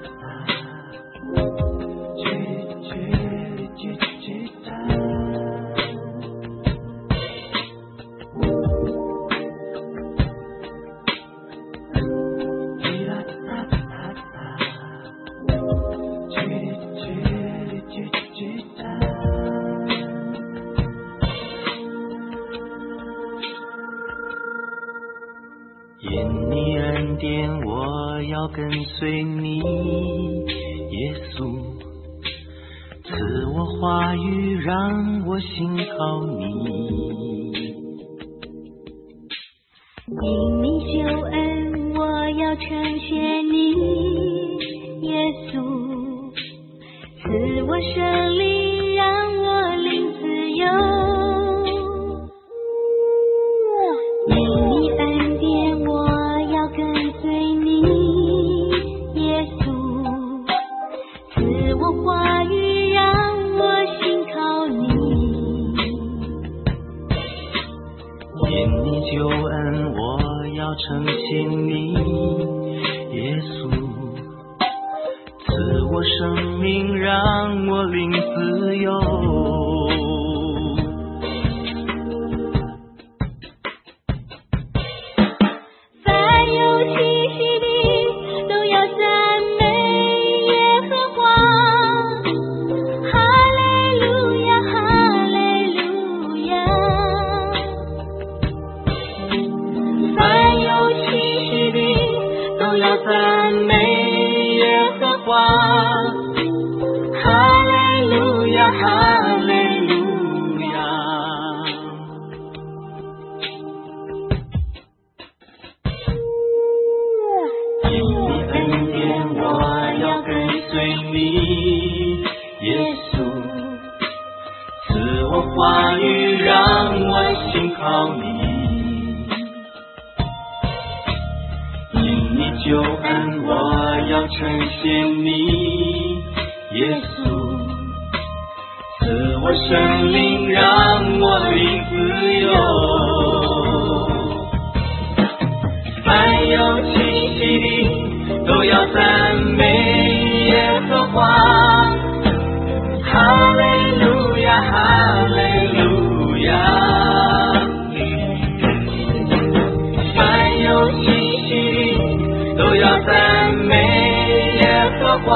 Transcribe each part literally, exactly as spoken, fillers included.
因你恩典，我要跟随你，耶稣，赐我话语，让我信靠你。 因你救恩，我要称谢你，耶稣，赐我胜利，让我领自由。因你恩典，我要跟随你，耶稣，赐我话语，让我信靠你。 因你救恩，我要称谢你，耶稣，赐我生命，让我领自由。赞美耶和华，哈利路亚，哈利路亚。因你恩典，我要跟随你，耶稣，赐我话语，让我信靠你。救恩，我要称谢你，耶稣，赐我生命，让我领自由。凡有气息的，都要赞美耶和华，哈利路亚，哈利路亚。凡有气息的，都要赞美耶和华，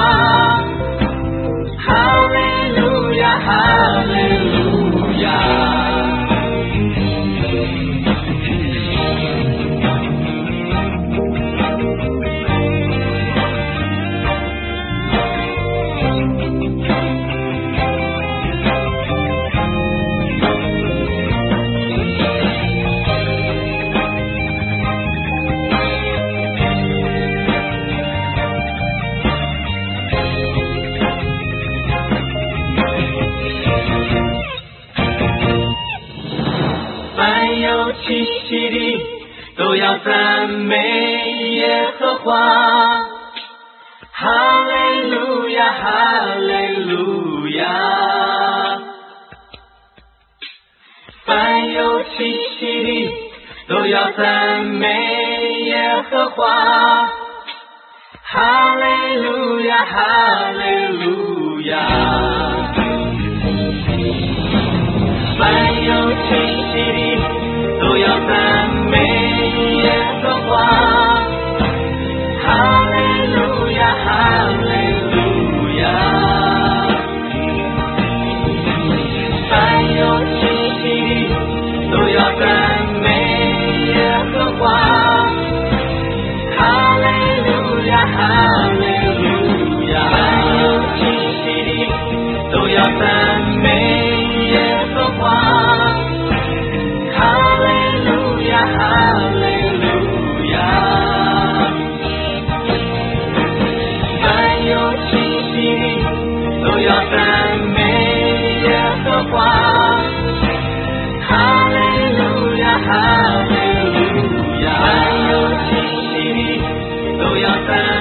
哈利路亚，哈利路亚。气息的，都要赞美耶和华，哈利路亚，哈利路亚。凡有气息的，都要赞美耶和华，哈利路亚，哈利路亚。凡有气息的，都要赞美耶和华，哈利路亚，哈利路亚。凡有气息的，都要赞美耶和华，哈利路亚，哈利路亚。凡有气息的，都要赞美耶和华，哈利路亚，哈利路亚。凡有气息的，都要赞美耶和华，哈利路亚，哈利路亚。凡有气息的，都要赞美